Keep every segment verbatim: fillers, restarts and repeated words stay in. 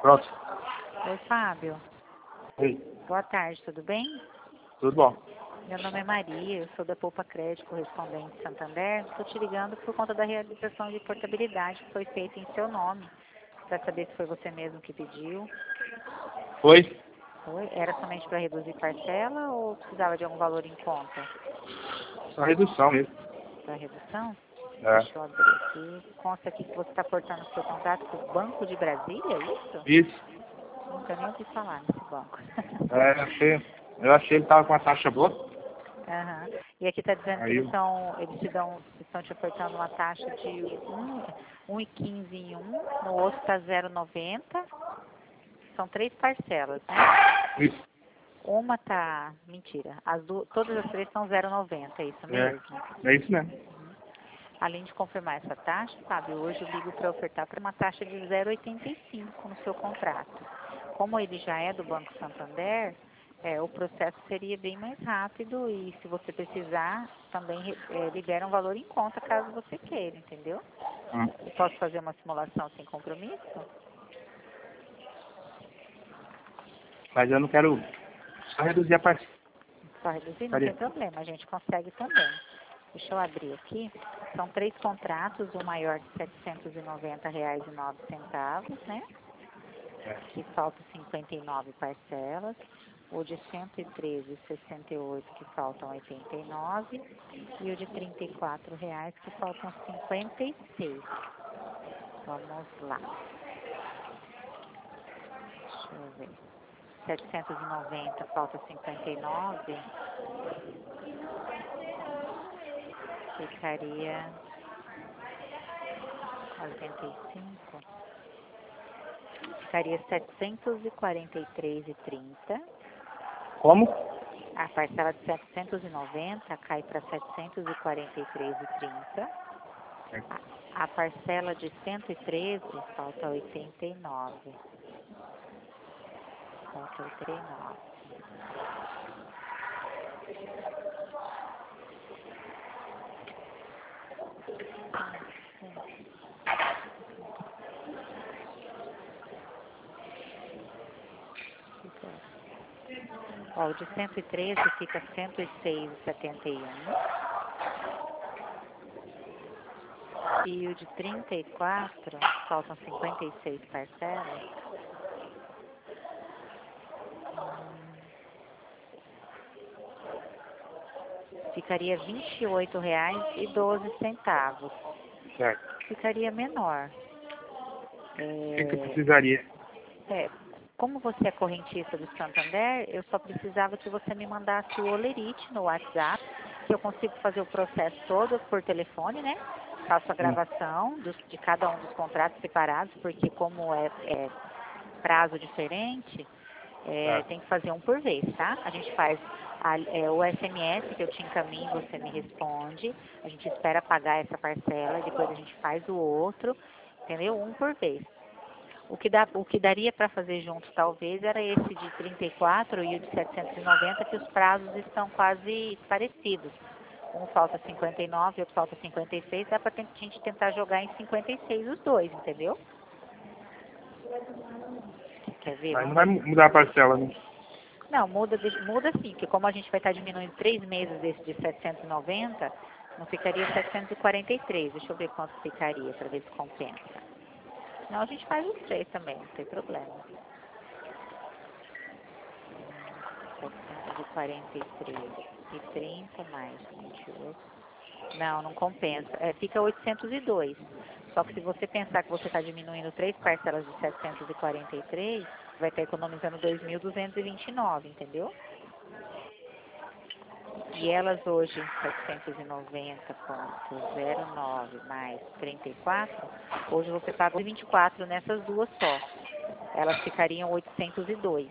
Pronto. Oi, Fábio. Oi. Boa tarde, tudo bem? Tudo bom? Meu nome é Maria, eu sou da Poupa Crédito, correspondente de Santander. Estou te ligando por conta da realização de portabilidade que foi feita em seu nome, para saber se foi você mesmo que pediu. Foi? Foi? Era somente para reduzir parcela ou precisava de algum valor em conta? Só redução mesmo. Para redução? É. Deixa eu abrir aqui. Consta aqui que você está portando o seu contrato com o Banco de Brasília, é isso? Isso. Nunca nem ouvi falar nesse banco. É, eu achei, eu achei que ele tava com uma taxa boa. Aham. E aqui está dizendo que Aí eles, eu... são, eles te dão, estão te ofertando uma taxa de um e quinze em um, no outro está zero vírgula noventa. São três parcelas, né? Isso. Uma tá, mentira, as du, todas as três são zero vírgula noventa, é isso mesmo? É, é isso mesmo. Além de confirmar essa taxa, Fábio, hoje eu ligo para ofertar para uma taxa de zero vírgula oitenta e cinco no seu contrato. Como ele já é do Banco Santander, é, o processo seria bem mais rápido e, se você precisar, também é, libera um valor em conta caso você queira, entendeu? Hum. Eu posso fazer uma simulação sem compromisso? Mas eu não quero só reduzir a parcela. Só reduzir, não Faria. tem problema, a gente consegue também. Deixa eu abrir aqui. São três contratos, o maior de setecentos e noventa reais e nove centavos, né? É. Que faltam cinquenta e nove parcelas. O de cento e treze reais e sessenta e oito centavos, que faltam oitenta e nove. E o de trinta e quatro reais, que faltam cinquenta e seis. Vamos lá. Deixa eu ver. setecentos e noventa, falta cinquenta e nove. Ficaria oitenta e cinco. Ficaria setecentos e quarenta e três reais e trinta centavos. Como? A parcela de setecentos e noventa cai para setecentos e quarenta e três reais e trinta centavos. A, a parcela de cento e treze falta oitenta e nove. Falta oitenta e nove. Ó, o de cento e treze fica cento e seis reais e setenta e um. E o de trinta e quatro, faltam cinquenta e seis parcelas. Hum, ficaria vinte e oito reais e doze centavos. Certo. Ficaria menor. O que, que eu É, precisaria? é, como você é correntista do Santander, eu só precisava que você me mandasse o olerite no WhatsApp, que eu consigo fazer o processo todo por telefone, né? Faço a gravação dos, de cada um dos contratos separados, porque como é, é prazo diferente, é, Ah. tem que fazer um por vez, tá? A gente faz a, é, o S M S que eu te encaminho, você me responde, a gente espera pagar essa parcela e depois a gente faz o outro, entendeu? Um por vez. O que, dá, o que daria para fazer junto, talvez, era esse de trinta e quatro e o de setecentos e noventa, que os prazos estão quase parecidos. Um falta cinquenta e nove, outro falta cinquenta e seis, dá para a gente tentar jogar em cinquenta e seis os dois, entendeu? Quer ver? Mas não Vamos vai ver. mudar a parcela, né? Não, muda, muda sim, porque como a gente vai estar diminuindo três meses desse de setecentos e noventa, não ficaria setecentos e quarenta e três. Deixa eu ver quanto ficaria, para ver se compensa. Não, a gente faz os três também, não tem problema. setecentos e quarenta e três e trinta mais vinte e oito. Não, não compensa. É, fica oitocentos e dois. Só que se você pensar que você está diminuindo três parcelas de setecentos e quarenta e três, vai estar economizando dois mil duzentos e vinte e nove, entendeu? E elas hoje, setecentos e noventa vírgula zero nove mais trinta e quatro, hoje você paga vinte e quatro nessas duas só. Elas ficariam oitocentos e dois.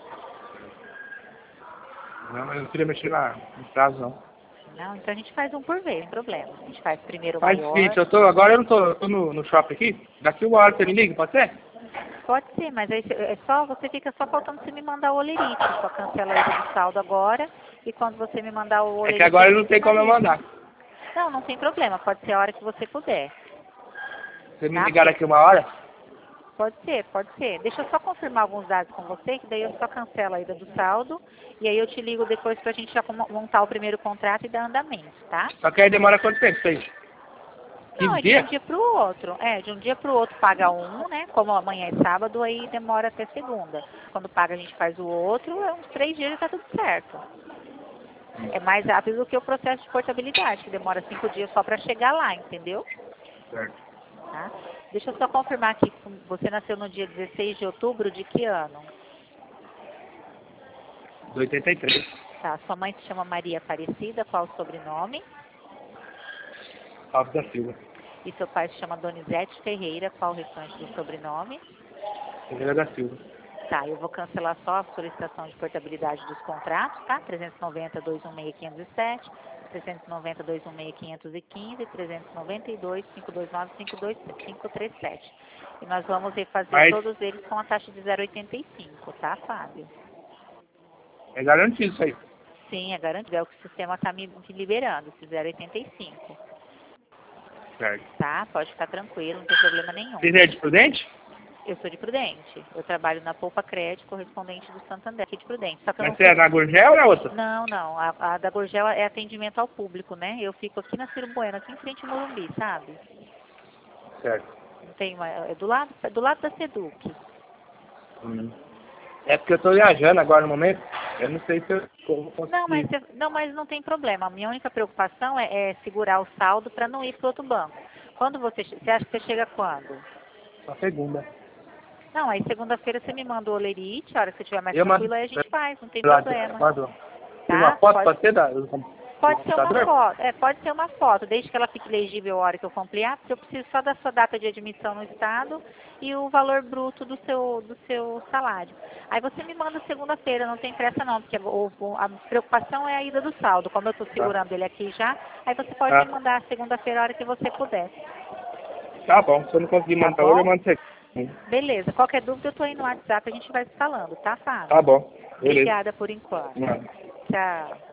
Não, mas eu não queria mexer na, no prazo, não. Não, então a gente faz um por vez, não tem problema. A gente faz primeiro o Faz o maior. seguinte, eu tô, agora eu não tô, eu tô no, no shopping aqui. Daqui uma hora você me liga, pode ser? Pode ser, mas aí é só, você fica só faltando você me mandar o olerite. Só cancela ele do saldo agora e quando você me mandar o É olerite... que agora não você tem como eu finaliza. mandar. Não, não tem problema, pode ser a hora que você puder. Você me Tá? ligar daqui uma hora? Pode ser, pode ser. Deixa eu só confirmar alguns dados com você, que daí eu só cancelo a ida do saldo. E aí eu te ligo depois pra gente já montar o primeiro contrato e dar andamento, tá? Só que aí demora quanto tempo isso aí? Não, é quinze de um dias? dia pro outro. É, de um dia pro outro paga um, né? Como amanhã é sábado, aí demora até segunda. Quando paga a gente faz o outro, é uns três dias e tá tudo certo. É mais rápido do que o processo de portabilidade, que demora cinco dias só pra chegar lá, entendeu? Certo. Tá? Deixa eu só confirmar aqui, você nasceu no dia dezesseis de outubro de que ano? De oitenta e três. Tá, sua mãe se chama Maria Aparecida, qual o sobrenome? Alves da Silva. E seu pai se chama Donizete Ferreira, qual o restante do sobrenome? Ferreira da Silva. Tá, eu vou cancelar só a solicitação de portabilidade dos contratos, tá? trezentos e noventa, duzentos e dezesseis, quinhentos e sete, trezentos e noventa, duzentos e dezesseis, quinhentos e quinze, trezentos e noventa e dois, quinhentos e vinte e nove, quinhentos e trinta e sete. E nós vamos refazer Mas todos eles com a taxa de zero vírgula oitenta e cinco, tá, Fábio? é garantido isso aí. Sim, é garantido, é o que o sistema está me me liberando, esse zero vírgula oitenta e cinco, Certo. tá? Pode ficar tranquilo, não tem problema nenhum. Você é de Prudente? Eu sou de Prudente. Eu trabalho na Poupa Crédito, correspondente do Santander, aqui de Prudente. Só que eu Mas não você é fico... na Gurgel ou na outra? Não, não. A, a da Gorgel é atendimento ao público, né? Eu fico aqui na Ciro Bueno, aqui em frente ao Morumbi, sabe? Certo. Não tem uma... É do lado, é do lado da Seduc. Hum. É porque eu tô viajando agora no momento. Eu não sei se eu vou conseguir. Não, mas, você- não, mas não tem problema. A minha única preocupação é, é segurar o saldo para não ir para outro banco. Quando você... che- Você acha que você chega quando? Só segunda. Não, aí segunda-feira você me manda o olerite, a hora que você estiver mais Eu tranquila, mando- aí a gente faz, não tem Lá, problema. mandou. Tem Tá? uma foto, Pode- pode ser da, do com- Pode do ser uma computador? foto, é, pode ser uma foto, desde que ela fique legível a hora que eu for ampliar, porque eu preciso só da sua data de admissão no estado e o valor bruto do seu, do seu salário. Aí você me manda segunda-feira, não tem pressa não, porque o- o- a preocupação é a ida do saldo, como eu estou segurando ele aqui já, aí você pode Tá. me mandar segunda-feira a hora que você puder. Tá bom, se eu não conseguir Tá mandar hoje, eu bom? mando você. Beleza, qualquer dúvida eu estou aí no WhatsApp, a gente vai se falando, tá, Fábio? Tá bom, beleza. Obrigada por enquanto. Nada. Tchau.